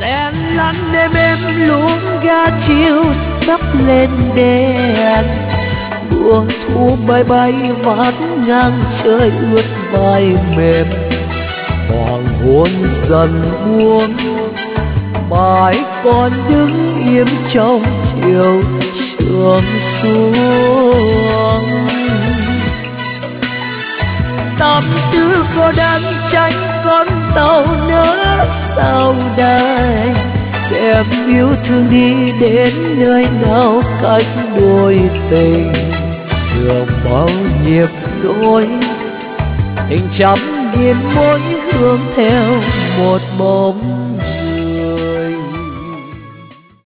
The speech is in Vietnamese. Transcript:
Đèn lăn đêm êm luống ga chiếu sắp lên đèn. Mùa thu bay bay vắt ngang trời ướt vai mềm. Hoàng hôn dần buông, mãi còn đứng im trong chiều sương xuống. Tâm tư cô đang tránh con tàu nữa sao đây, em yêu thương đi đến nơi nào cách đôi tình. Đường bao nhịp đôi tình trăm nghìn mối hướng theo một bóng